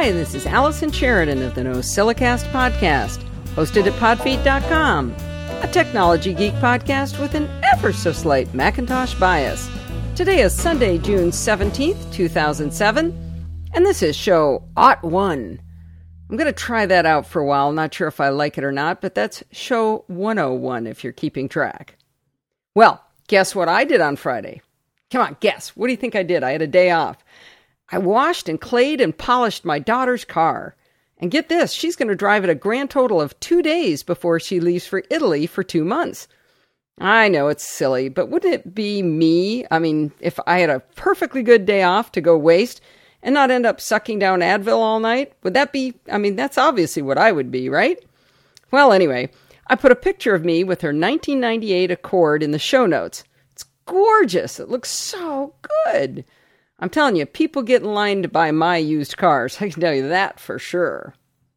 Hi, this is Allison Sheridan of the NosillaCast podcast, hosted at podfeet.com, a technology geek podcast with an ever-so-slight Macintosh bias. Today is Sunday, June 17th, 2007, and this is show OT1. I'm going to try that out for a while, not sure if I like it or not, but that's show 101 if you're keeping track. Well, guess what I did on Friday? Come on, guess. What do you think I did? I had a day off. I washed and clayed and polished my daughter's car. And get this, she's going to drive it a grand total of 2 days before she leaves for Italy for 2 months. I know it's silly, but wouldn't it be me? I mean, if I had a perfectly good day off to go waste and not end up sucking down Advil all night, would that be, that's obviously what I would be, right? Well, anyway, I put a picture of me with her 1998 Accord in the show notes. It's gorgeous. It looks so good. I'm telling you, people get in line to buy my used cars. I can tell you that for sure.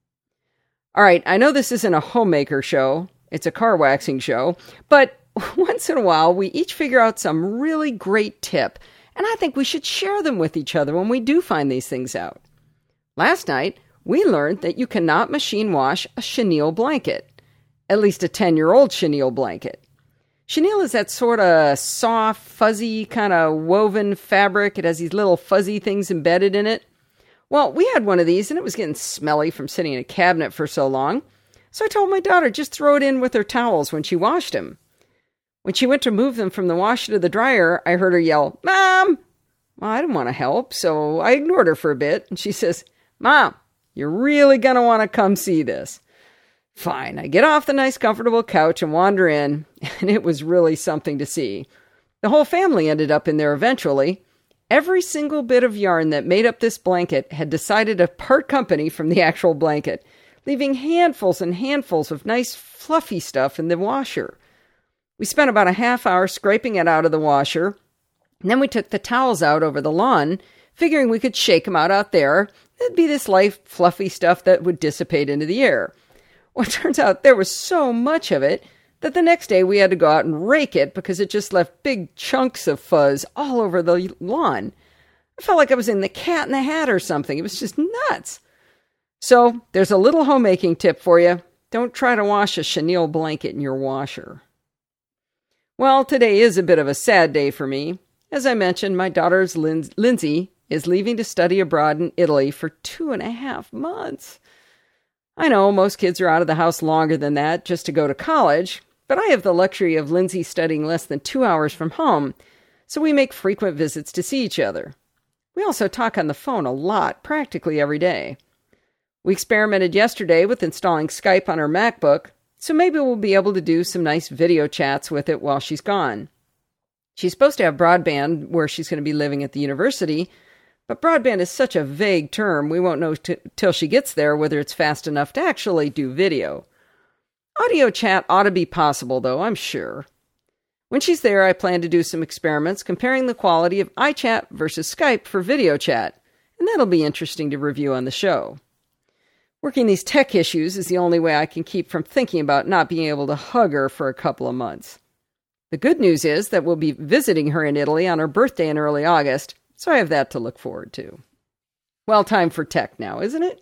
All right, I know this isn't a homemaker show. It's a car waxing show. But once in a while, we each figure out some really great tip. And I think we should share them with each other when we do find these things out. Last night, we learned that you cannot machine wash a chenille blanket. At least a 10-year-old chenille blanket. Chenille is that sort of soft, fuzzy, kind of woven fabric. It has these little fuzzy things embedded in it. Well, we had one of these, and it was getting smelly from sitting in a cabinet for so long. So I told my daughter, just throw it in with her towels when she washed them. When she went to move them from the washer to the dryer, I heard her yell, "Mom!" Well, I didn't want to help, so I ignored her for a bit. And she says, "Mom, you're really going to want to come see this." Fine, I get off the nice comfortable couch and wander in, and it was really something to see. The whole family ended up in there eventually. Every single bit of yarn that made up this blanket had decided to part company from the actual blanket, leaving handfuls and handfuls of nice fluffy stuff in the washer. We spent about a half hour scraping it out of the washer, and then we took the towels out over the lawn, figuring we could shake them out there. It'd be this light, fluffy stuff that would dissipate into the air. Well, it turns out there was so much of it that the next day we had to go out and rake it because it just left big chunks of fuzz all over the lawn. I felt like I was in The Cat in the Hat or something. It was just nuts. So there's a little homemaking tip for you. Don't try to wash a chenille blanket in your washer. Well, today is a bit of a sad day for me. As I mentioned, my daughter's Lindsay is leaving to study abroad in Italy for 2.5 months. I know most kids are out of the house longer than that just to go to college, but I have the luxury of Lindsay studying less than 2 hours from home, so we make frequent visits to see each other. We also talk on the phone a lot, practically every day. We experimented yesterday with installing Skype on her MacBook, so maybe we'll be able to do some nice video chats with it while she's gone. She's supposed to have broadband where she's going to be living at the university, but broadband is such a vague term, we won't know till she gets there whether it's fast enough to actually do video. Audio chat ought to be possible, though, I'm sure. When she's there, I plan to do some experiments comparing the quality of iChat versus Skype for video chat, and that'll be interesting to review on the show. Working these tech issues is the only way I can keep from thinking about not being able to hug her for a couple of months. The good news is that we'll be visiting her in Italy on her birthday in early August, so I have that to look forward to. Well, time for tech now, isn't it?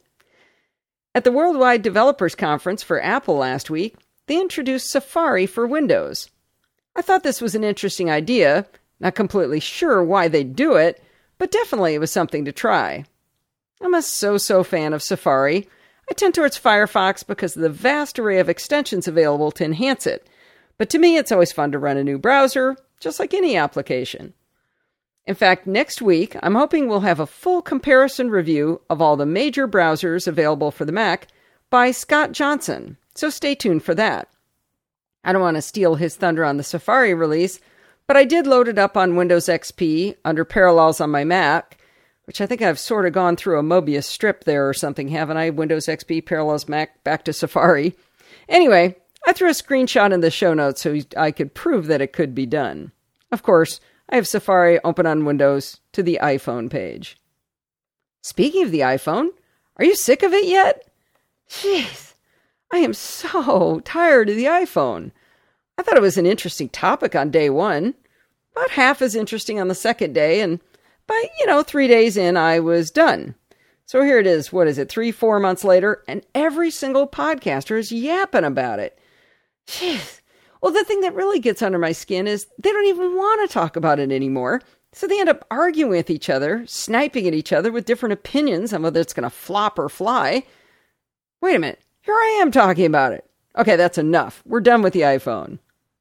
At the Worldwide Developers Conference for Apple last week, they introduced Safari for Windows. I thought this was an interesting idea, not completely sure why they'd do it, but definitely it was something to try. I'm a so-so fan of Safari. I tend towards Firefox because of the vast array of extensions available to enhance it, but to me it's always fun to run a new browser, just like any application. In fact, next week, I'm hoping we'll have a full comparison review of all the major browsers available for the Mac by Scott Johnson, so stay tuned for that. I don't want to steal his thunder on the Safari release, but I did load it up on Windows XP under Parallels on my Mac, which I think I've sort of gone through a Mobius strip there or something, haven't I? Windows XP, Parallels Mac, back to Safari. Anyway, I threw a screenshot in the show notes so I could prove that it could be done. Of course, I have Safari open on Windows to the iPhone page. Speaking of the iPhone, are you sick of it yet? Jeez, I am so tired of the iPhone. I thought it was an interesting topic on day one, about half as interesting on the second day, and by, 3 days in, I was done. So here it is, 3-4 months later, and every single podcaster is yapping about it. Jeez. Well, the thing that really gets under my skin is they don't even want to talk about it anymore. So they end up arguing with each other, sniping at each other with different opinions on whether it's going to flop or fly. Wait a minute. Here I am talking about it. Okay, that's enough. We're done with the iPhone.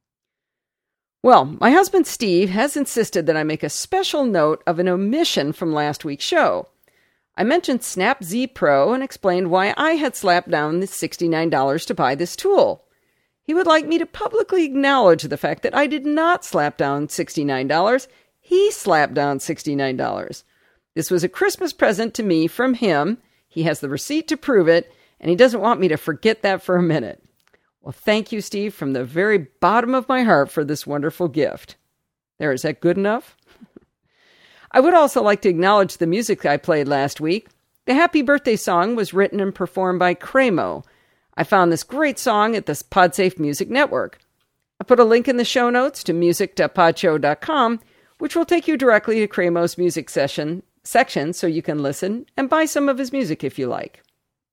Well, my husband Steve has insisted that I make a special note of an omission from last week's show. I mentioned Snap Z Pro and explained why I had slapped down the $69 to buy this tool. He would like me to publicly acknowledge the fact that I did not slap down $69. He slapped down $69. This was a Christmas present to me from him. He has the receipt to prove it, and he doesn't want me to forget that for a minute. Well, thank you, Steve, from the very bottom of my heart for this wonderful gift. There, is that good enough? I would also like to acknowledge the music I played last week. The Happy Birthday song was written and performed by Cremo. I found this great song at the PodSafe Music Network. I put a link in the show notes to music.podshow.com, which will take you directly to Cremo's music section so you can listen and buy some of his music if you like.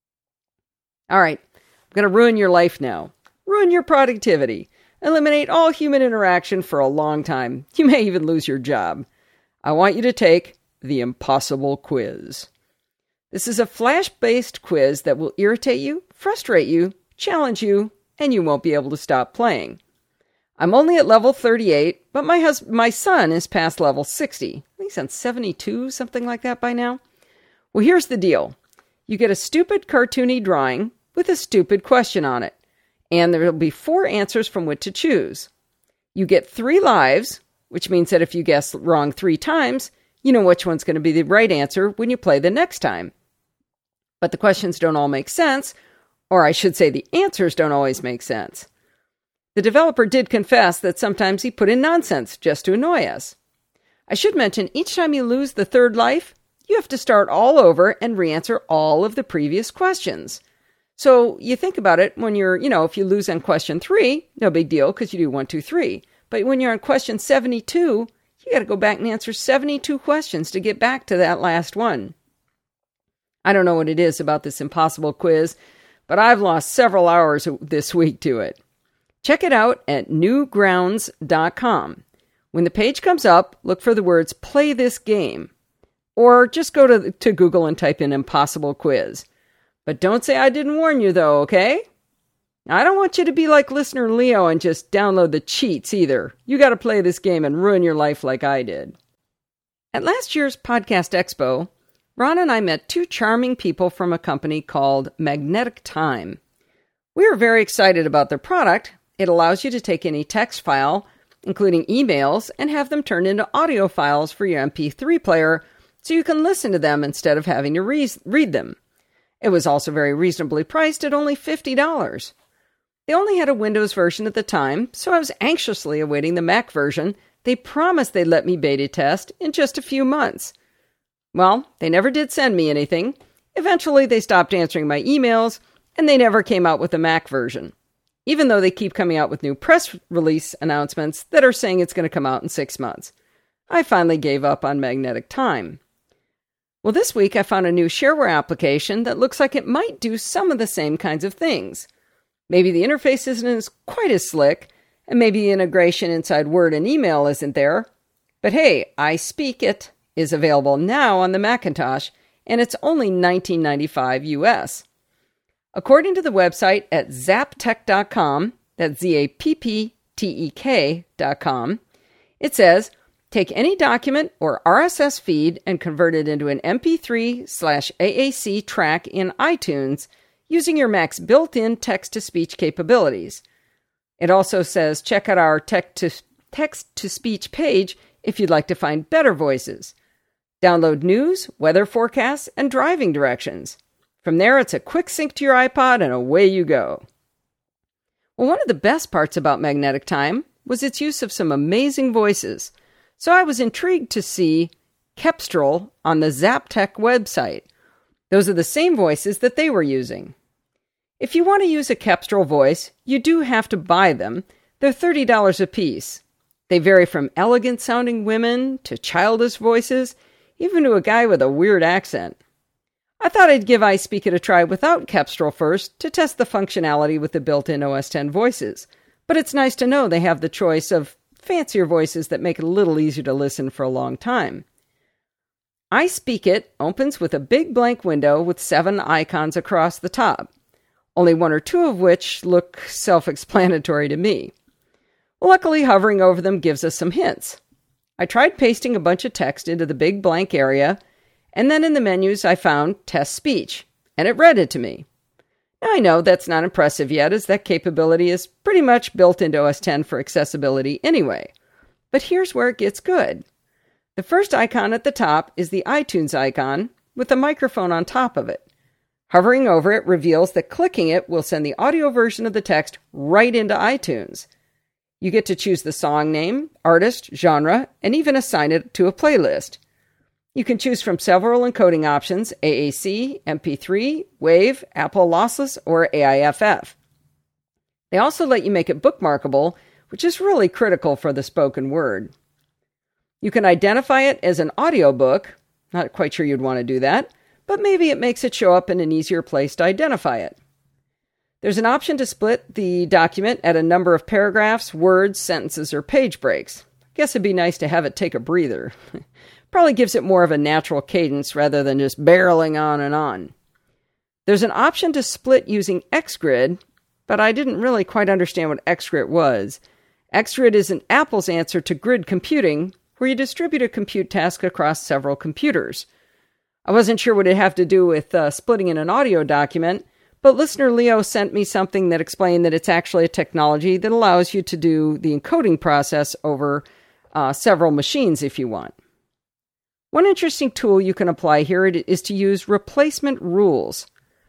All right, I'm going to ruin your life now. Ruin your productivity. Eliminate all human interaction for a long time. You may even lose your job. I want you to take the Impossible Quiz. This is a flash-based quiz that will irritate you, frustrate you, challenge you, and you won't be able to stop playing. I'm only at level 38, but my son is past level 60. I think he's on 72, something like that by now. Well, here's the deal. You get a stupid cartoony drawing with a stupid question on it, and there will be 4 answers from which to choose. You get 3 lives, which means that if you guess wrong 3 times, you know which one's going to be the right answer when you play the next time. But the questions don't all make sense, or I should say the answers don't always make sense. The developer did confess that sometimes he put in nonsense just to annoy us. I should mention, each time you lose the 3rd life, you have to start all over and re-answer all of the previous questions. So you think about it when if you lose on question 3, no big deal because you do 1, 2, 3. But when you're on question 72, you got to go back and answer 72 questions to get back to that last one. I don't know what it is about this impossible quiz, but I've lost several hours this week to it. Check it out at newgrounds.com. When the page comes up, look for the words "play this game," or just go to Google and type in "impossible quiz." But don't say I didn't warn you, though, okay? I don't want you to be like listener Leo and just download the cheats either. You got to play this game and ruin your life like I did. At last year's Podcast Expo, Ron and I met 2 charming people from a company called Magnetic Time. We were very excited about their product. It allows you to take any text file, including emails, and have them turned into audio files for your MP3 player so you can listen to them instead of having to read them. It was also very reasonably priced at only $50. They only had a Windows version at the time, so I was anxiously awaiting the Mac version. They promised they'd let me beta test in just a few months. Well, they never did send me anything. Eventually, they stopped answering my emails, and they never came out with the Mac version, even though they keep coming out with new press release announcements that are saying it's going to come out in 6 months. I finally gave up on Magnetic Time. Well, this week I found a new shareware application that looks like it might do some of the same kinds of things. Maybe the interface isn't quite as slick, and maybe the integration inside Word and email isn't there. But hey, iSpeakIt is available now on the Macintosh, and it's only $19.95 US. According to the website at zaptek.com, that's ZAPPTEK.com, it says, take any document or RSS feed and convert it into an MP3/AAC track in iTunes using your Mac's built-in text-to-speech capabilities. It also says check out our text-to-speech page if you'd like to find better voices. Download news, weather forecasts, and driving directions. From there, it's a quick sync to your iPod, and away you go. Well, one of the best parts about Magnetic Time was its use of some amazing voices, so I was intrigued to see Kepstrel on the Zaptek website. Those are the same voices that they were using. If you want to use a Kepstrel voice, you do have to buy them. They're $30 a piece. They vary from elegant-sounding women to childish voices, even to a guy with a weird accent. I I thought I'd give iSpeak It a try without Kepstrel first to test the functionality with the built-in OS X voices, but it's nice to know they have the choice of fancier voices that make it a little easier to listen for a long time. iSpeak It opens with a big blank window with 7 icons across the top, only 1 or 2 of which look self-explanatory to me. Luckily, hovering over them gives us some hints. I tried pasting a bunch of text into the big blank area, and then in the menus I found Test Speech, and it read it to me. Now I know that's not impressive yet, as that capability is pretty much built into OS X for accessibility anyway. But here's where it gets good. The first icon at the top is the iTunes icon, with a microphone on top of it. Hovering over it reveals that clicking it will send the audio version of the text right into iTunes. You get to choose the song name, artist, genre, and even assign it to a playlist. You can choose from several encoding options: AAC, MP3, WAV, Apple Lossless, or AIFF. They also let you make it bookmarkable, which is really critical for the spoken word. You can identify it as an audiobook. Not quite sure you'd want to do that, but maybe it makes it show up in an easier place to identify it. There's an option to split the document at a number of paragraphs, words, sentences, or page breaks. Guess it'd be nice to have it take a breather. Probably gives it more of a natural cadence rather than just barreling on and on. There's an option to split using XGrid, but I didn't really quite understand what XGrid was. XGrid is an Apple's answer to grid computing, where you distribute a compute task across several computers. I wasn't sure what it had to do with splitting in an audio document, but listener Leo sent me something that explained that it's actually a technology that allows you to do the encoding process over several machines if you want. One interesting tool you can apply here is to use replacement rules.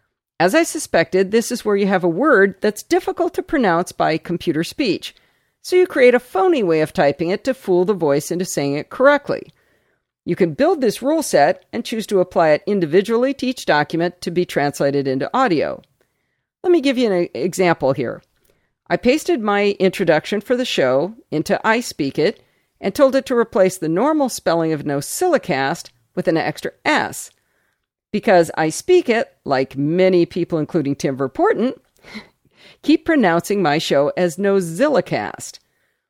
As I suspected, this is where you have a word that's difficult to pronounce by computer speech, so you create a phony way of typing it to fool the voice into saying it correctly. You can build this rule set and choose to apply it individually to each document to be translated into audio. Let me give you an example here. I pasted my introduction for the show into iSpeak It and told it to replace the normal spelling of Nosilicast with an extra S, because iSpeak It, like many people including Tim Verporten, keep pronouncing my show as Nosilicast.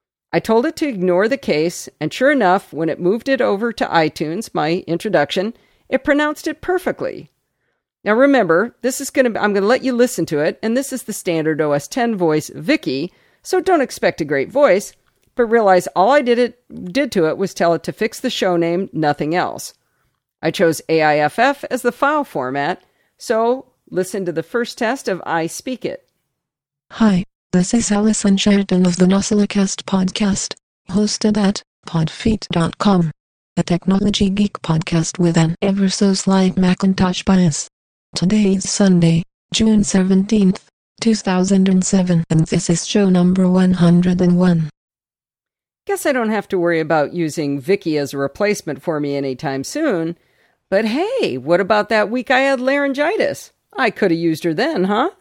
I told it to ignore the case, and sure enough, when it moved it over to iTunes, my introduction, it pronounced it perfectly. Now remember, I'm going to let you listen to it, and this is the standard OS X voice, Vicky, so don't expect a great voice, but realize all I did to it was tell it to fix the show name, nothing else. I chose AIFF as the file format, so listen to the first test of iSpeak It. Hi, this is Alison Sheridan of the Nosilicast podcast, hosted at podfeet.com, a technology geek podcast with an ever-so-slight Macintosh bias. Today is Sunday, June 17th, 2007, and this is show number 101. Guess I don't have to worry about using Vicky as a replacement for me anytime soon, but hey, what about that week I had laryngitis? I could have used her then, huh?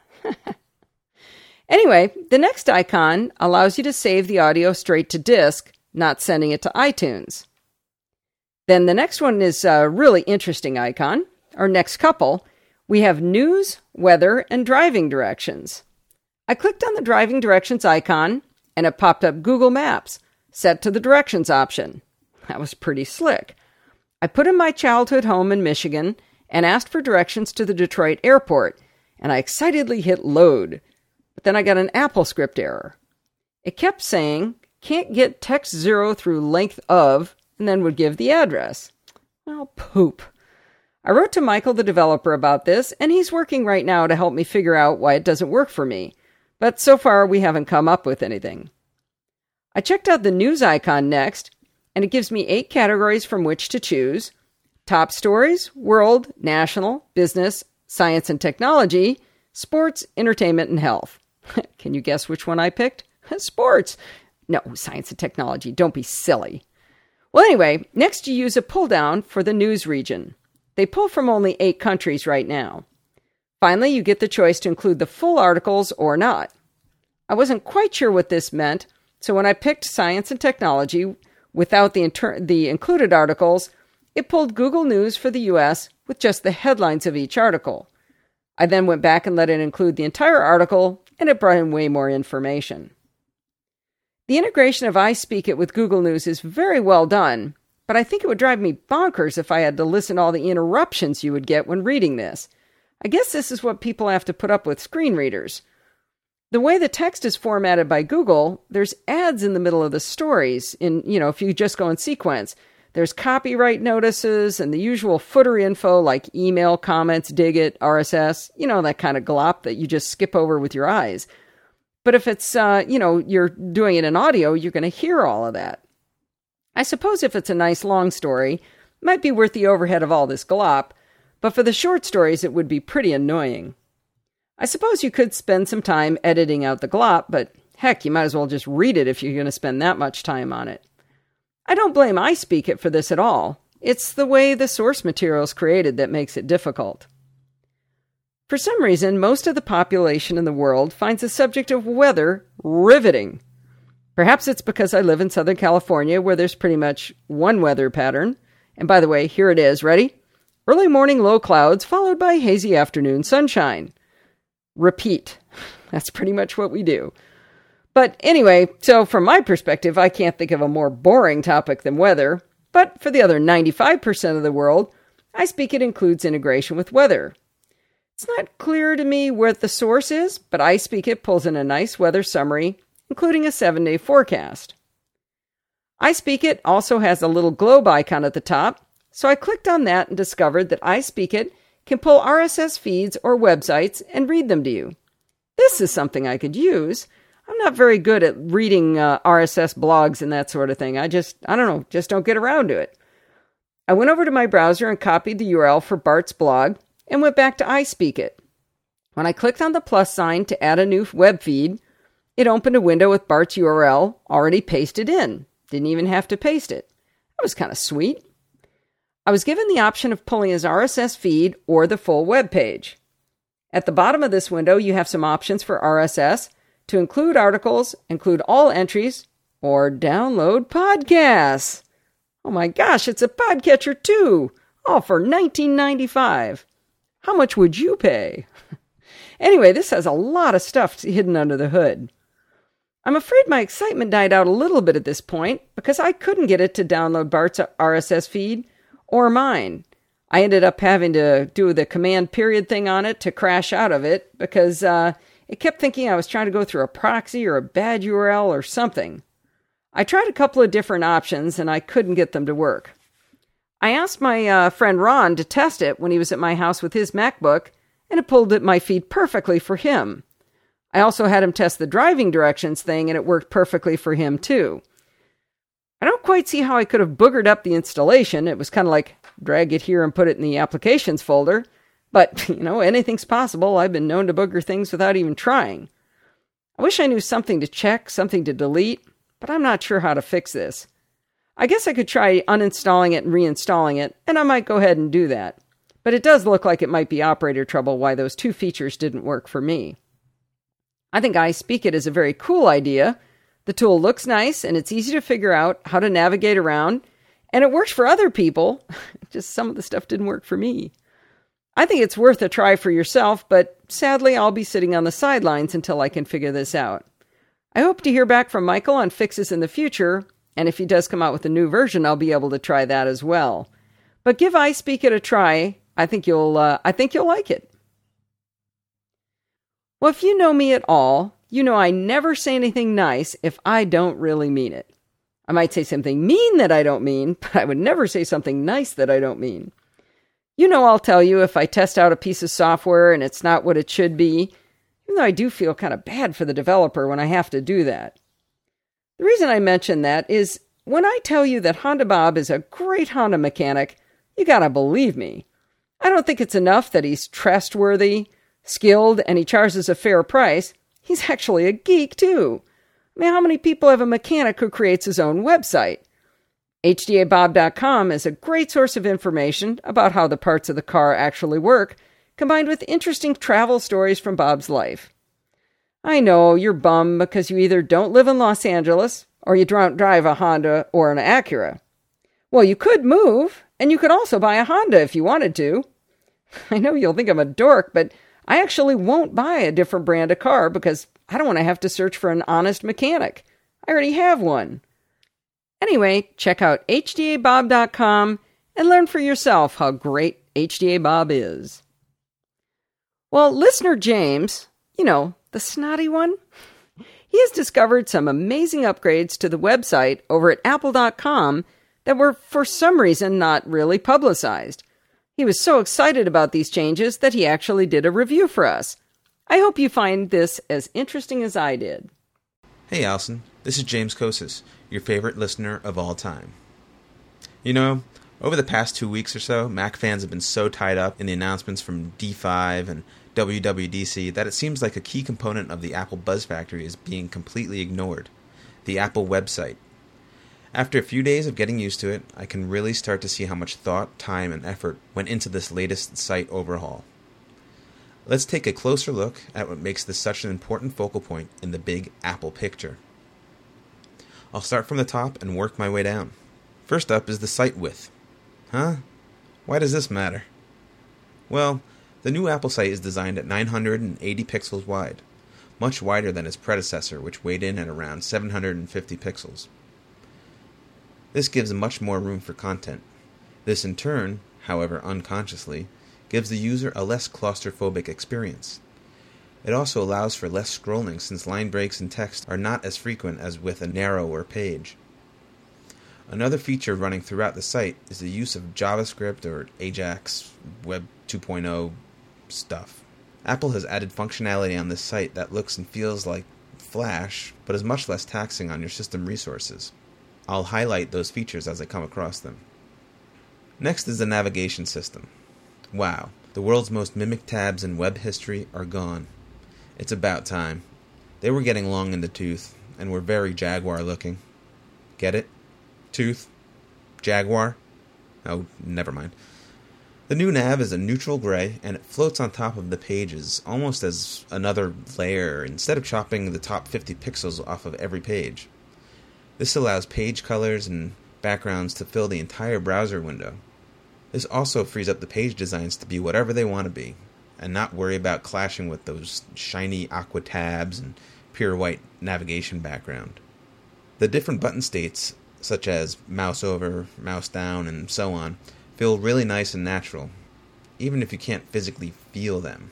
Anyway, the next icon allows you to save the audio straight to disk, not sending it to iTunes. Then the next one is a really interesting icon. Our next couple, we have news, weather, and driving directions. I clicked on the driving directions icon, and it popped up Google Maps, set to the directions option. That was pretty slick. I put in my childhood home in Michigan and asked for directions to the Detroit airport, and I excitedly hit load. But then I got an AppleScript error. It kept saying, can't get text 0 through length of, and then would give the address. Well, poop. I wrote to Michael, the developer, about this, and he's working right now to help me figure out why it doesn't work for me. But so far, we haven't come up with anything. I checked out the news icon next, and it gives me 8 categories from which to choose: top stories, world, national, business, science and technology, sports, entertainment, and health. Can you guess which one I picked? Sports. No, science and technology. Don't be silly. Well, anyway, next you use a pull-down for the news region. They pull from only 8 countries right now. Finally, you get the choice to include the full articles or not. I wasn't quite sure what this meant, so when I picked science and technology without the included articles, It pulled Google News for the US with just the headlines of each article. I then went back and let it include the entire article, and it brought in way more information. The integration of iSpeakIt with Google News is very well done, but I think it would drive me bonkers if I had to listen to all the interruptions you would get when reading this. I guess this is what people have to put up with screen readers. The way the text is formatted by Google, there's ads in the middle of the stories if you just go in sequence. There's copyright notices and the usual footer info like email, comments, Digit, RSS, that kind of glop that you just skip over with your eyes. But if it's, you're doing it in audio, you're going to hear all of that. I suppose if it's a nice long story, it might be worth the overhead of all this glop, but for the short stories, it would be pretty annoying. I suppose you could spend some time editing out the glop, but heck, you might as well just read it if you're going to spend that much time on it. I don't blame iSpeakIt for this at all. It's the way the source material is created that makes it difficult. For some reason, most of the population in the world finds the subject of weather riveting. Perhaps it's because I live in Southern California, where there's pretty much one weather pattern. And by the way, here it is. Ready? Early morning low clouds, followed by hazy afternoon sunshine. Repeat. That's pretty much what we do. But anyway, so from my perspective, I can't think of a more boring topic than weather. But for the other 95% of the world, iSpeakIt includes integration with weather. It's not clear to me where the source is, but iSpeakIt pulls in a nice weather summary, including a 7-day forecast. iSpeakIt also has a little globe icon at the top, so I clicked on that and discovered that iSpeakIt can pull RSS feeds or websites and read them to you. This is something I could use. I'm not very good at reading RSS blogs and that sort of thing. I don't get around to it. I went over to my browser and copied the URL for Bart's blog and went back to iSpeakIt. When I clicked on the plus sign to add a new web feed, it opened a window with Bart's URL already pasted in. Didn't even have to paste it. That was kind of sweet. I was given the option of pulling his RSS feed or the full web page. At the bottom of this window, you have some options for RSS to include articles, include all entries, or download podcasts. Oh my gosh, it's a podcatcher too! All for $19.95. How much would you pay? Anyway, this has a lot of stuff hidden under the hood. I'm afraid my excitement died out a little bit at this point because I couldn't get it to download Bart's RSS feed or mine. I ended up having to do the command period thing on it to crash out of it because it kept thinking I was trying to go through a proxy or a bad URL or something. I tried a couple of different options and I couldn't get them to work. I asked my friend Ron to test it when he was at my house with his MacBook, and it pulled my feed perfectly for him. I also had him test the driving directions thing, and it worked perfectly for him too. I don't quite see how I could have boogered up the installation. It was kind of like drag it here and put it in the applications folder. But, anything's possible. I've been known to booger things without even trying. I wish I knew something to check, something to delete, but I'm not sure how to fix this. I guess I could try uninstalling it and reinstalling it, and I might go ahead and do that. But it does look like it might be operator trouble why those two features didn't work for me. I think iSpeakIt is a very cool idea. The tool looks nice, and it's easy to figure out how to navigate around, and it works for other people. Just some of the stuff didn't work for me. I think it's worth a try for yourself, but sadly I'll be sitting on the sidelines until I can figure this out. I hope to hear back from Michael on fixes in the future, and if he does come out with a new version, I'll be able to try that as well. But give iSpeakIt a try. I think you'll like it. Well, if you know me at all, you know I never say anything nice if I don't really mean it. I might say something mean that I don't mean, but I would never say something nice that I don't mean. I'll tell you if I test out a piece of software and it's not what it should be, even though I do feel kind of bad for the developer when I have to do that. The reason I mention that is when I tell you that Honda Bob is a great Honda mechanic, you gotta believe me. I don't think it's enough that he's trustworthy, skilled, and he charges a fair price. He's actually a geek, too. I mean, how many people have a mechanic who creates his own website? HDABob.com is a great source of information about how the parts of the car actually work, combined with interesting travel stories from Bob's life. I know you're bummed because you either don't live in Los Angeles or you don't drive a Honda or an Acura. Well, you could move. And you could also buy a Honda if you wanted to. I know you'll think I'm a dork, but I actually won't buy a different brand of car because I don't want to have to search for an honest mechanic. I already have one. Anyway, check out HDABob.com and learn for yourself how great HDA Bob is. Well, listener James, the snotty one, he has discovered some amazing upgrades to the website over at Apple.com that were for some reason not really publicized. He was so excited about these changes that he actually did a review for us. I hope you find this as interesting as I did. Hey Allison, this is James Kosis, your favorite listener of all time. Over the past 2 weeks or so, Mac fans have been so tied up in the announcements from D5 and WWDC that it seems like a key component of the Apple Buzz Factory is being completely ignored: the Apple website. After a few days of getting used to it, I can really start to see how much thought, time, and effort went into this latest site overhaul. Let's take a closer look at what makes this such an important focal point in the big Apple picture. I'll start from the top and work my way down. First up is the site width. Huh? Why does this matter? Well, the new Apple site is designed at 980 pixels wide, much wider than its predecessor, which weighed in at around 750 pixels. This gives much more room for content. This in turn, however unconsciously, gives the user a less claustrophobic experience. It also allows for less scrolling since line breaks in text are not as frequent as with a narrower page. Another feature running throughout the site is the use of JavaScript or Ajax Web 2.0 stuff. Apple has added functionality on this site that looks and feels like Flash, but is much less taxing on your system resources. I'll highlight those features as I come across them. Next is the navigation system. Wow, the world's most mimicked tabs in web history are gone. It's about time. They were getting long in the tooth, and were very Jaguar looking. Get it? Tooth? Jaguar? Oh, never mind. The new nav is a neutral gray, and it floats on top of the pages, almost as another layer, instead of chopping the top 50 pixels off of every page. This allows page colors and backgrounds to fill the entire browser window. This also frees up the page designs to be whatever they want to be, and not worry about clashing with those shiny aqua tabs and pure white navigation background. The different button states, such as mouse over, mouse down, and so on, feel really nice and natural, even if you can't physically feel them.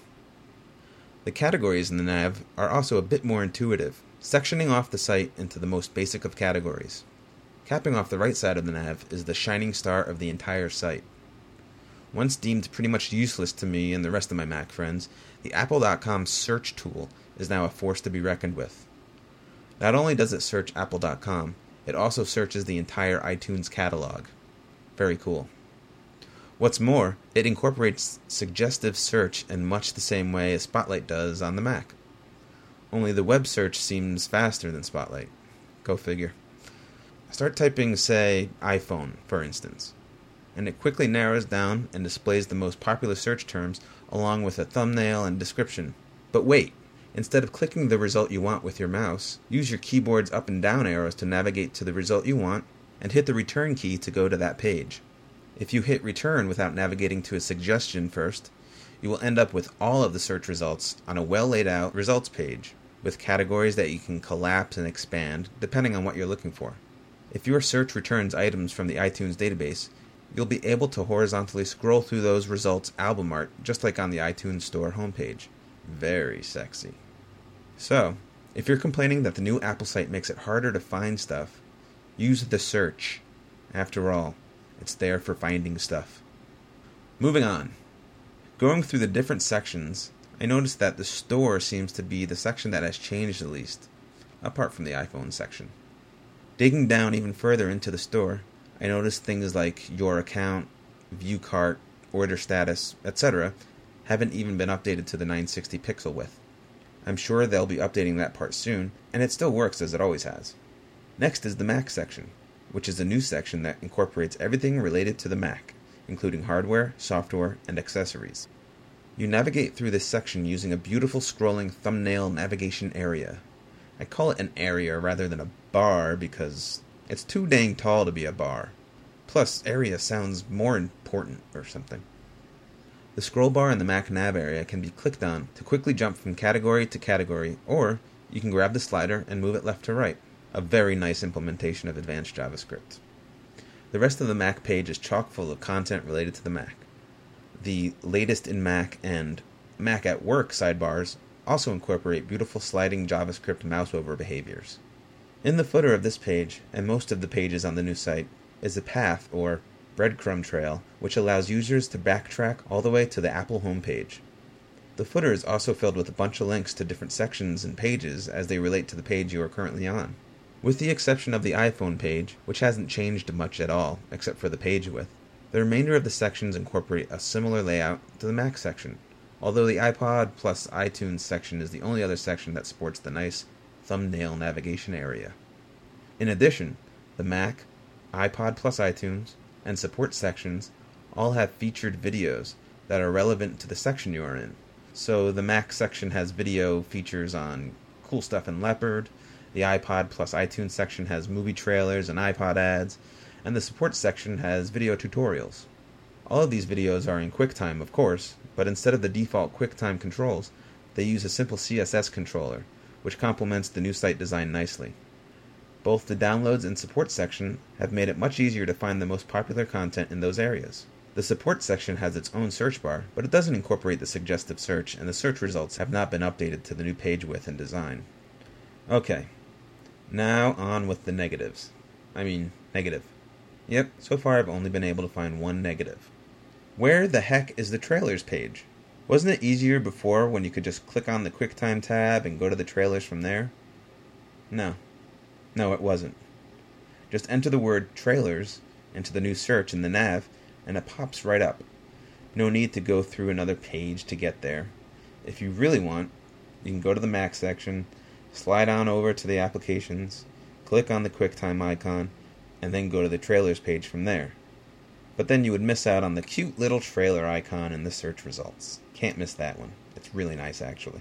The categories in the nav are also a bit more intuitive, sectioning off the site into the most basic of categories. Capping off the right side of the nav is the shining star of the entire site. Once deemed pretty much useless to me and the rest of my Mac friends, the Apple.com search tool is now a force to be reckoned with. Not only does it search Apple.com, it also searches the entire iTunes catalog. Very cool. What's more, it incorporates suggestive search in much the same way as Spotlight does on the Mac. Only the web search seems faster than Spotlight. Go figure. Start typing, say, iPhone, for instance, and it quickly narrows down and displays the most popular search terms along with a thumbnail and description. But wait, instead of clicking the result you want with your mouse, use your keyboard's up and down arrows to navigate to the result you want, and hit the return key to go to that page. If you hit return without navigating to a suggestion first, you will end up with all of the search results on a well laid out results page, with categories that you can collapse and expand depending on what you're looking for. If your search returns items from the iTunes database, you'll be able to horizontally scroll through those results album art just like on the iTunes Store homepage. Very sexy. So, if you're complaining that the new Apple site makes it harder to find stuff, use the search. After all, it's there for finding stuff. Moving on. Going through the different sections, I noticed that the store seems to be the section that has changed the least, apart from the iPhone section. Digging down even further into the store, I noticed things like your account, view cart, order status, etc. haven't even been updated to the 960 pixel width. I'm sure they'll be updating that part soon, and it still works as it always has. Next is the Mac section, which is a new section that incorporates everything related to the Mac, including hardware, software, and accessories. You navigate through this section using a beautiful scrolling thumbnail navigation area. I call it an area rather than a bar because it's too dang tall to be a bar. Plus, area sounds more important or something. The scroll bar in the Mac nav area can be clicked on to quickly jump from category to category, or you can grab the slider and move it left to right. A very nice implementation of advanced JavaScript. The rest of the Mac page is chock full of content related to the Mac. The latest in Mac and Mac at Work sidebars also incorporate beautiful sliding JavaScript mouse-over behaviors. In the footer of this page, and most of the pages on the new site, is a path, or breadcrumb trail, which allows users to backtrack all the way to the Apple homepage. The footer is also filled with a bunch of links to different sections and pages as they relate to the page you are currently on. With the exception of the iPhone page, which hasn't changed much at all, except for the page width, the remainder of the sections incorporate a similar layout to the Mac section, although the iPod plus iTunes section is the only other section that sports the nice thumbnail navigation area. In addition, the Mac, iPod plus iTunes, and support sections all have featured videos that are relevant to the section you are in. So the Mac section has video features on cool stuff in Leopard, the iPod plus iTunes section has movie trailers and iPod ads, and the support section has video tutorials. All of these videos are in QuickTime, of course, but instead of the default QuickTime controls, they use a simple CSS controller, which complements the new site design nicely. Both the downloads and support section have made it much easier to find the most popular content in those areas. The support section has its own search bar, but it doesn't incorporate the suggestive search, and the search results have not been updated to the new page width and design. Okay, now on with the negatives. Negative. Yep, so far I've only been able to find one negative. Where the heck is the trailers page? Wasn't it easier before when you could just click on the QuickTime tab and go to the trailers from there? No, it wasn't. Just enter the word trailers into the new search in the nav, and it pops right up. No need to go through another page to get there. If you really want, you can go to the Mac section, slide on over to the applications, click on the QuickTime icon, and then go to the trailers page from there. But then you would miss out on the cute little trailer icon in the search results. Can't miss that one. It's really nice, actually.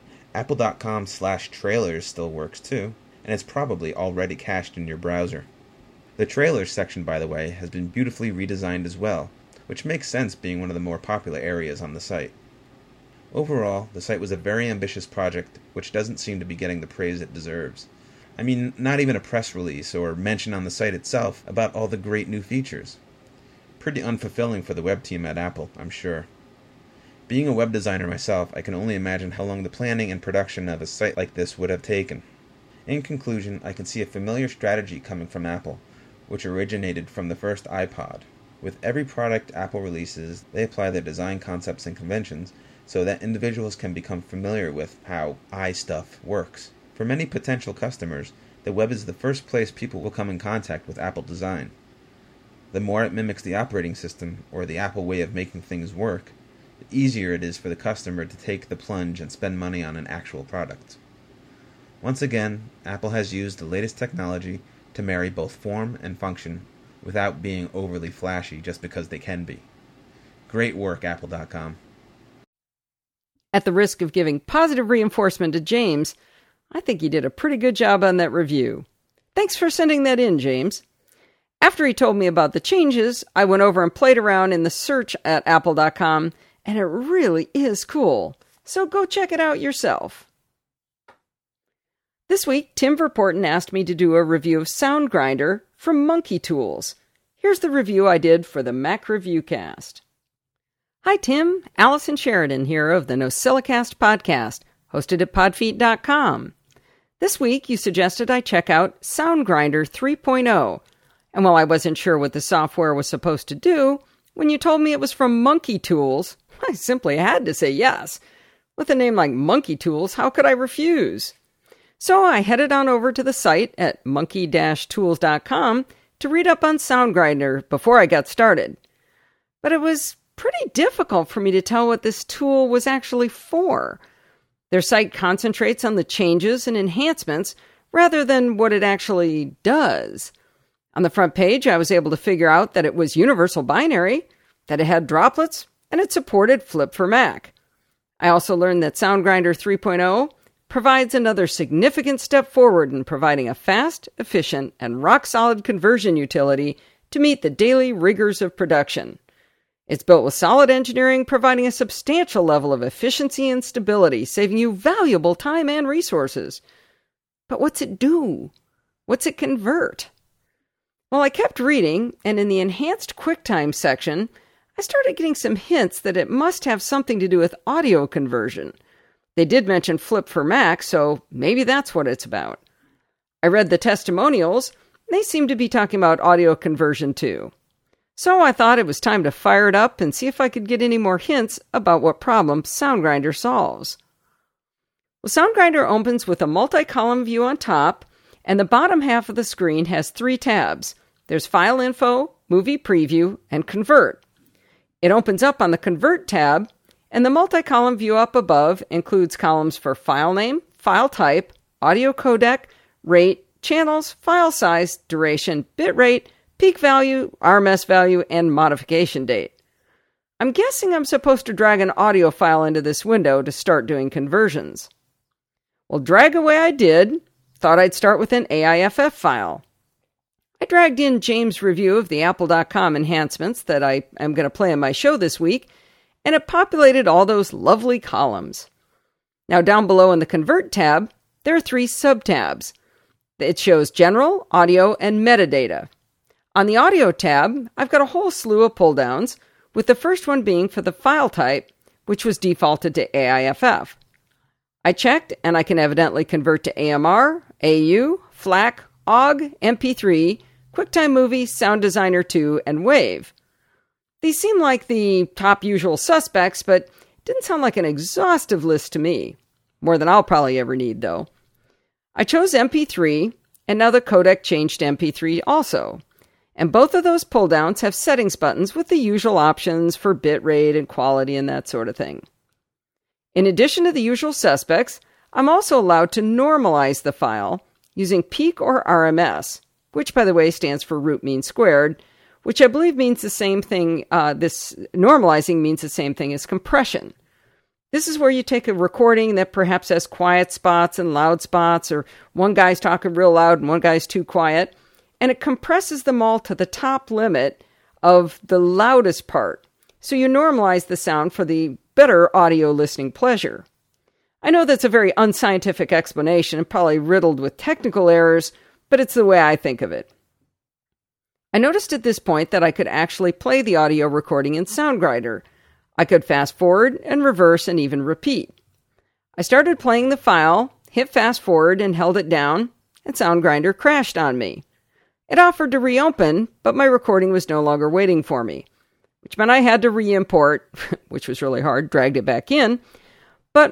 Apple.com/trailers still works too, and it's probably already cached in your browser. The trailers section, by the way, has been beautifully redesigned as well, which makes sense being one of the more popular areas on the site. Overall, the site was a very ambitious project which doesn't seem to be getting the praise it deserves. Not even a press release or mention on the site itself about all the great new features. Pretty unfulfilling for the web team at Apple, I'm sure. Being a web designer myself, I can only imagine how long the planning and production of a site like this would have taken. In conclusion, I can see a familiar strategy coming from Apple, which originated from the first iPod. With every product Apple releases, they apply their design concepts and conventions so that individuals can become familiar with how iStuff works. For many potential customers, the web is the first place people will come in contact with Apple design. The more it mimics the operating system, or the Apple way of making things work, the easier it is for the customer to take the plunge and spend money on an actual product. Once again, Apple has used the latest technology to marry both form and function without being overly flashy just because they can be. Great work, Apple.com. At the risk of giving positive reinforcement to James, I think he did a pretty good job on that review. Thanks for sending that in, James. After he told me about the changes, I went over and played around in the search at Apple.com, and it really is cool. So go check it out yourself. This week, Tim Verporten asked me to do a review of SoundGrinder from Monkey Tools. Here's the review I did for the Mac Review Cast. Hi, Tim. Allison Sheridan here of the NosillaCast podcast, hosted at podfeet.com. This week, you suggested I check out SoundGrinder 3.0. And while I wasn't sure what the software was supposed to do, when you told me it was from Monkey Tools, I simply had to say yes. With a name like Monkey Tools, how could I refuse? So I headed on over to the site at monkey-tools.com to read up on SoundGrinder before I got started. But it was pretty difficult for me to tell what this tool was actually for. Their site concentrates on the changes and enhancements rather than what it actually does. On the front page, I was able to figure out that it was universal binary, that it had droplets, and it supported Flip for Mac. I also learned that SoundGrinder 3.0 provides another significant step forward in providing a fast, efficient, and rock-solid conversion utility to meet the daily rigors of production. It's built with solid engineering, providing a substantial level of efficiency and stability, saving you valuable time and resources. But what's it do? What's it convert? Well, I kept reading, and in the Enhanced QuickTime section, I started getting some hints that it must have something to do with audio conversion. They did mention Flip for Mac, so maybe that's what it's about. I read the testimonials. They seem to be talking about audio conversion too. So I thought it was time to fire it up and see if I could get any more hints about what problem SoundGrinder solves. Well, SoundGrinder opens with a multi-column view on top, and the bottom half of the screen has 3 tabs. There's File Info, Movie Preview, and Convert. It opens up on the Convert tab, and the multi-column view up above includes columns for file name, file type, audio codec, rate, channels, file size, duration, bitrate, peak value, RMS value, and modification date. I'm guessing I'm supposed to drag an audio file into this window to start doing conversions. Well, drag away I did. Thought I'd start with an AIFF file. I dragged in James' review of the Apple.com enhancements that I am going to play on my show this week, and it populated all those lovely columns. Now down below in the Convert tab, there are 3 sub-tabs. It shows General, Audio, and Metadata. On the Audio tab, I've got a whole slew of pull-downs, with the first one being for the file type, which was defaulted to AIFF. I checked, and I can evidently convert to AMR, AU, FLAC, OGG, MP3, QuickTime Movie, Sound Designer 2, and WAV. These seem like the top usual suspects, but didn't sound like an exhaustive list to me. More than I'll probably ever need, though. I chose MP3, and now the codec changed to MP3 also. And both of those pull-downs have settings buttons with the usual options for bitrate and quality and that sort of thing. In addition to the usual suspects, I'm also allowed to normalize the file using peak or RMS, which, by the way, stands for root mean squared, which I believe means the same thing. This normalizing means the same thing as compression. This is where you take a recording that perhaps has quiet spots and loud spots, or one guy's talking real loud and one guy's too quiet, and it compresses them all to the top limit of the loudest part. So you normalize the sound for the better audio listening pleasure. I know that's a very unscientific explanation and probably riddled with technical errors, but it's the way I think of it. I noticed at this point that I could actually play the audio recording in SoundGrinder. I could fast forward and reverse and even repeat. I started playing the file, hit fast forward and held it down, and SoundGrinder crashed on me. It offered to reopen, but my recording was no longer waiting for me, which meant I had to re-import, which was really hard, dragged it back in, but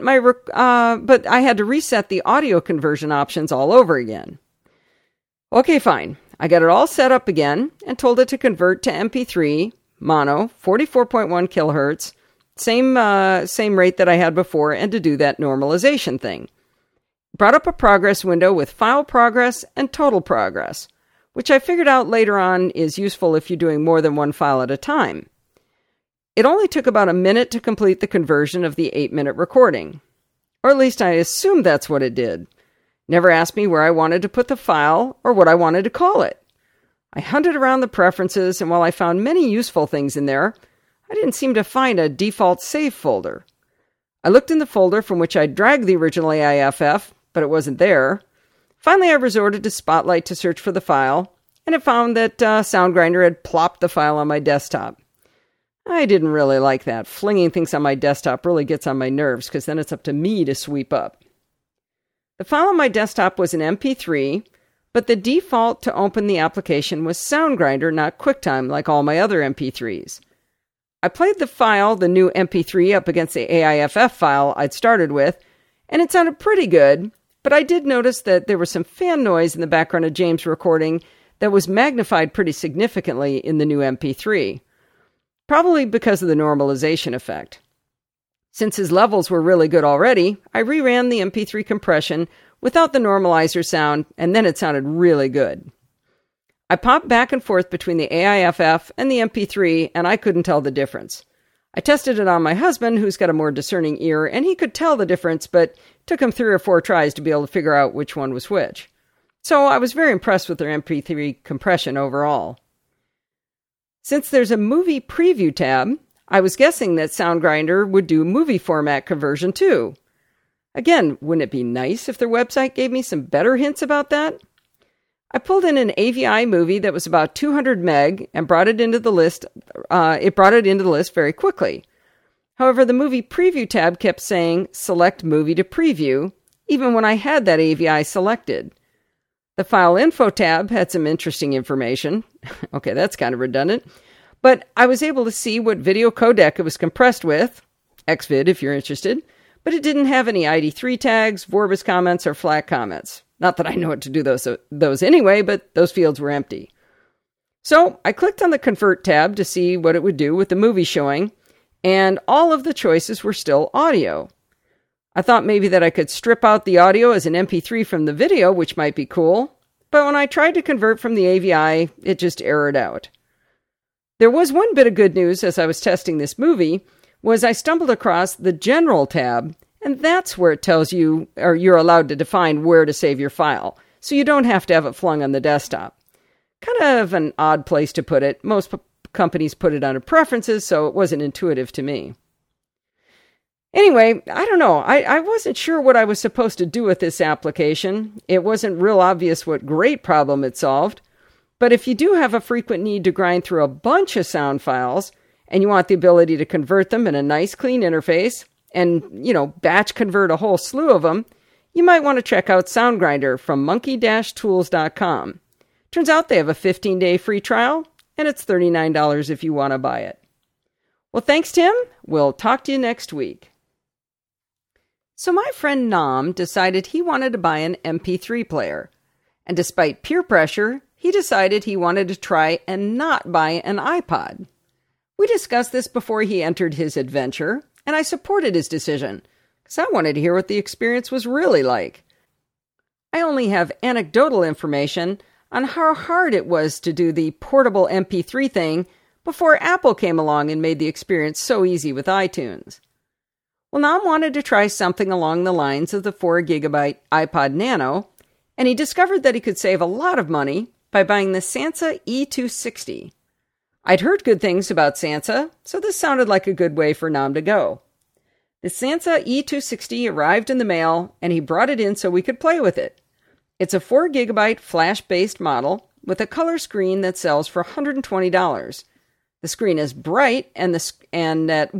I had to reset the audio conversion options all over again. Okay, fine. I got it all set up again and told it to convert to MP3, mono, 44.1 kilohertz, same rate that I had before, and to do that normalization thing. Brought up a progress window with file progress and total progress, which I figured out later on is useful if you're doing more than one file at a time. It only took about a minute to complete the conversion of the 8-minute recording. Or at least I assumed that's what it did. Never asked me where I wanted to put the file or what I wanted to call it. I hunted around the preferences, and while I found many useful things in there, I didn't seem to find a default save folder. I looked in the folder from which I dragged the original AIFF, but it wasn't there. Finally, I resorted to Spotlight to search for the file, and it found that SoundGrinder had plopped the file on my desktop. I didn't really like that. Flinging things on my desktop really gets on my nerves, because then it's up to me to sweep up. The file on my desktop was an MP3, but the default to open the application was SoundGrinder, not QuickTime, like all my other MP3s. I played the file, the new MP3, up against the AIFF file I'd started with, and it sounded pretty good, but I did notice that there was some fan noise in the background of James' recording that was magnified pretty significantly in the new MP3. Probably because of the normalization effect. Since his levels were really good already, I reran the MP3 compression without the normalizer sound, and then it sounded really good. I popped back and forth between the AIFF and the MP3, and I couldn't tell the difference. I tested it on my husband, who's got a more discerning ear, and he could tell the difference, but it took him 3 or 4 tries to be able to figure out which one was which. So I was very impressed with their MP3 compression overall. Since there's a movie preview tab, I was guessing that SoundGrinder would do movie format conversion too. Again, wouldn't it be nice if their website gave me some better hints about that? I pulled in an AVI movie that was about 200 meg and brought it into the list. It brought it into the list very quickly. However, the movie preview tab kept saying select movie to preview, even when I had that AVI selected. The file info tab had some interesting information. Okay, that's kind of redundant. But I was able to see what video codec it was compressed with, Xvid if you're interested, but it didn't have any ID3 tags, Vorbis comments, or FLAC comments. Not that I know what to do those anyway, but those fields were empty. So I clicked on the Convert tab to see what it would do with the movie showing, and all of the choices were still audio. I thought maybe that I could strip out the audio as an MP3 from the video, which might be cool, but when I tried to convert from the AVI, it just errored out. There was one bit of good news as I was testing this movie, was I stumbled across the General tab, and that's where it tells you, or you're allowed to define where to save your file, so you don't have to have it flung on the desktop. Kind of an odd place to put it. Most companies put it under Preferences, so it wasn't intuitive to me. Anyway, I don't know. I wasn't sure what I was supposed to do with this application. It wasn't real obvious what great problem it solved. But if you do have a frequent need to grind through a bunch of sound files, and you want the ability to convert them in a nice clean interface, and, batch convert a whole slew of them, you might want to check out SoundGrinder from monkey-tools.com. Turns out they have a 15-day free trial, and it's $39 if you want to buy it. Well, thanks, Tim. We'll talk to you next week. So my friend Nam decided he wanted to buy an MP3 player. And despite peer pressure, he decided he wanted to try and not buy an iPod. We discussed this before he entered his adventure, and I supported his decision, because I wanted to hear what the experience was really like. I only have anecdotal information on how hard it was to do the portable MP3 thing before Apple came along and made the experience so easy with iTunes. Well, Nam wanted to try something along the lines of the 4GB iPod Nano, and he discovered that he could save a lot of money by buying the Sansa E260. I'd heard good things about Sansa, so this sounded like a good way for Nam to go. The Sansa E260 arrived in the mail, and he brought it in so we could play with it. It's a 4GB flash-based model with a color screen that sells for $120. The screen is bright, and at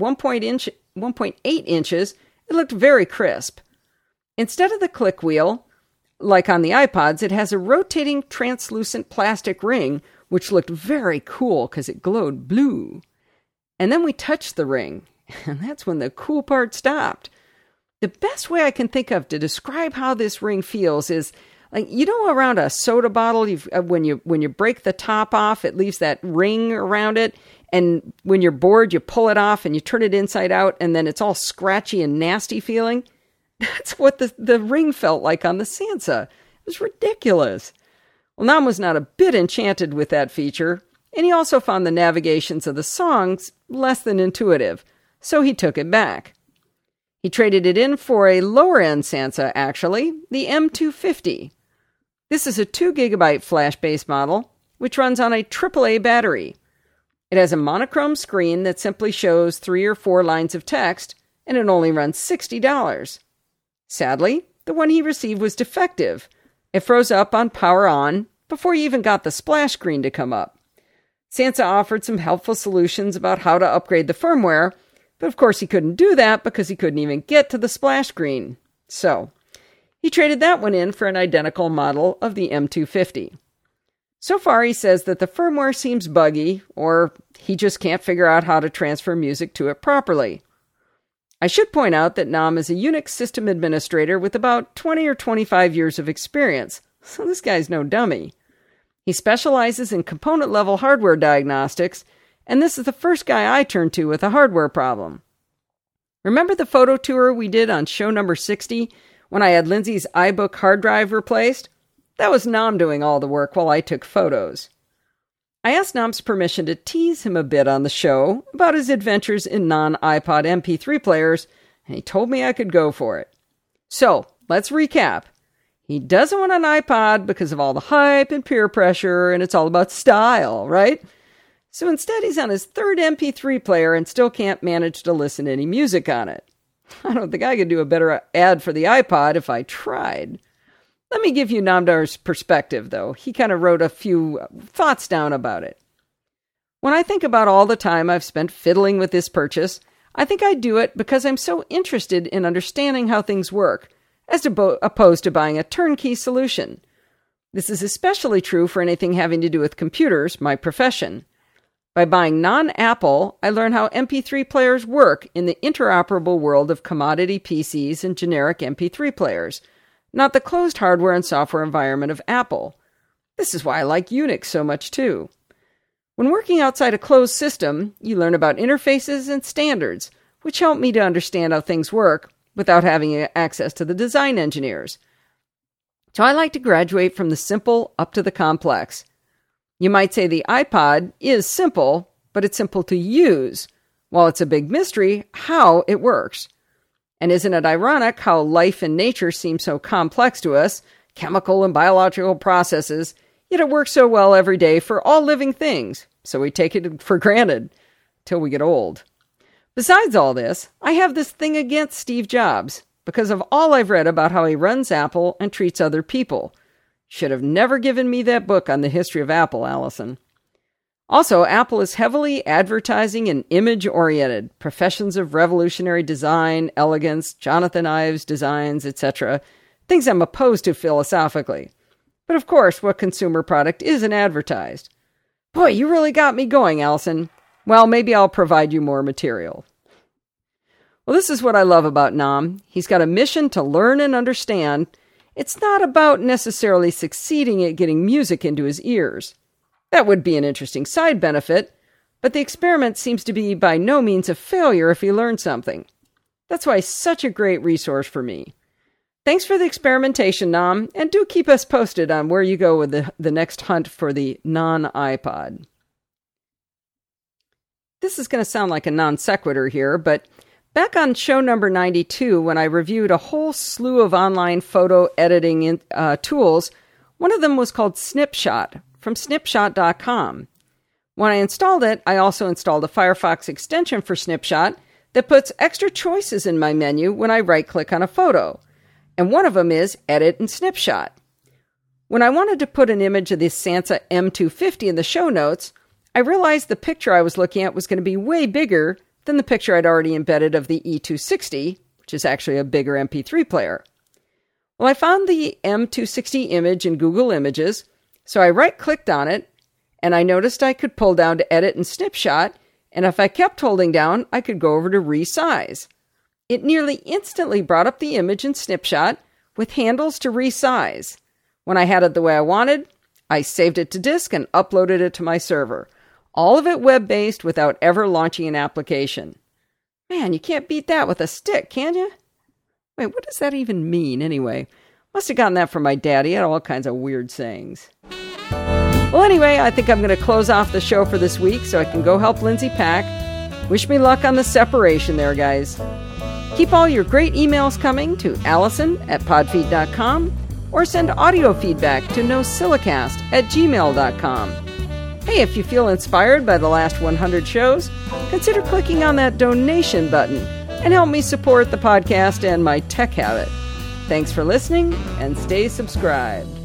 1.8 inches, it looked very crisp. Instead of the click wheel, like on the iPods, it has a rotating translucent plastic ring, which looked very cool because it glowed blue. And then we touched the ring, and that's when the cool part stopped. The best way I can think of to describe how this ring feels is, like, around a soda bottle, when you break the top off, it leaves that ring around it. And when you're bored, you pull it off and you turn it inside out, and then it's all scratchy and nasty feeling. That's what the ring felt like on the Sansa. It was ridiculous. Well, Nam was not a bit enchanted with that feature, and he also found the navigations of the songs less than intuitive, so he took it back. He traded it in for a lower-end Sansa, actually, the M250. This is a 2GB flash-based model, which runs on a AAA battery. It has a monochrome screen that simply shows 3 or 4 lines of text, and it only runs $60. Sadly, the one he received was defective. It froze up on power on before you even got the splash screen to come up. Sansa offered some helpful solutions about how to upgrade the firmware, but of course he couldn't do that because he couldn't even get to the splash screen. So, he traded that one in for an identical model of the M250. So far, he says that the firmware seems buggy, or he just can't figure out how to transfer music to it properly. I should point out that Nam is a Unix system administrator with about 20 or 25 years of experience, so this guy's no dummy. He specializes in component-level hardware diagnostics, and this is the first guy I turned to with a hardware problem. Remember the photo tour we did on show number 60 when I had Lindsay's iBook hard drive replaced? That was Nam doing all the work while I took photos. I asked Nam's permission to tease him a bit on the show about his adventures in non-iPod MP3 players, and he told me I could go for it. So, let's recap. He doesn't want an iPod because of all the hype and peer pressure, and it's all about style, right? So instead, he's on his third MP3 player and still can't manage to listen to any music on it. I don't think I could do a better ad for the iPod if I tried. Let me give you Namdar's perspective, though. He kind of wrote a few thoughts down about it. When I think about all the time I've spent fiddling with this purchase, I think I do it because I'm so interested in understanding how things work, as opposed to buying a turnkey solution. This is especially true for anything having to do with computers, my profession. By buying non-Apple, I learn how MP3 players work in the interoperable world of commodity PCs and generic MP3 players, not the closed hardware and software environment of Apple. This is why I like Unix so much too. When working outside a closed system, you learn about interfaces and standards, which help me to understand how things work without having access to the design engineers. So I like to graduate from the simple up to the complex. You might say the iPod is simple, but it's simple to use, while it's a big mystery how it works. And isn't it ironic how life and nature seem so complex to us, chemical and biological processes, yet it works so well every day for all living things, so we take it for granted till we get old. Besides all this, I have this thing against Steve Jobs, because of all I've read about how he runs Apple and treats other people. Should have never given me that book on the history of Apple, Allison. Also, Apple is heavily advertising and image-oriented, professions of revolutionary design, elegance, Jonathan Ives designs, etc., things I'm opposed to philosophically. But of course, what consumer product isn't advertised? Boy, you really got me going, Allison. Well, maybe I'll provide you more material. Well, this is what I love about Nam. He's got a mission to learn and understand. It's not about necessarily succeeding at getting music into his ears. That would be an interesting side benefit, but the experiment seems to be by no means a failure if he learns something. That's why he's such a great resource for me. Thanks for the experimentation, Nam, and do keep us posted on where you go with the next hunt for the non-iPod. This is going to sound like a non sequitur here, but back on show number 92, when I reviewed a whole slew of online photo editing tools, one of them was called Snipshot from Snipshot.com. When I installed it, I also installed a Firefox extension for Snipshot that puts extra choices in my menu when I right-click on a photo. And one of them is Edit in Snipshot. When I wanted to put an image of the Sansa M250 in the show notes, I realized the picture I was looking at was going to be way bigger than the picture I'd already embedded of the E260, which is actually a bigger MP3 player. Well, I found the M260 image in Google Images, so I right-clicked on it, and I noticed I could pull down to Edit in Snipshot, and if I kept holding down, I could go over to Resize. It nearly instantly brought up the image in Snipshot with handles to resize. When I had it the way I wanted, I saved it to disk and uploaded it to my server. All of it web-based without ever launching an application. Man, you can't beat that with a stick, can you? Wait, what does that even mean, anyway? Must have gotten that from my dad. He had all kinds of weird sayings. Well, anyway, I think I'm going to close off the show for this week so I can go help Lindsay pack. Wish me luck on the separation there, guys. Keep all your great emails coming to allison@podfeet.com or send audio feedback to nosilicast@gmail.com. Hey, if you feel inspired by the last 100 shows, consider clicking on that donation button and help me support the podcast and my tech habit. Thanks for listening, and stay subscribed.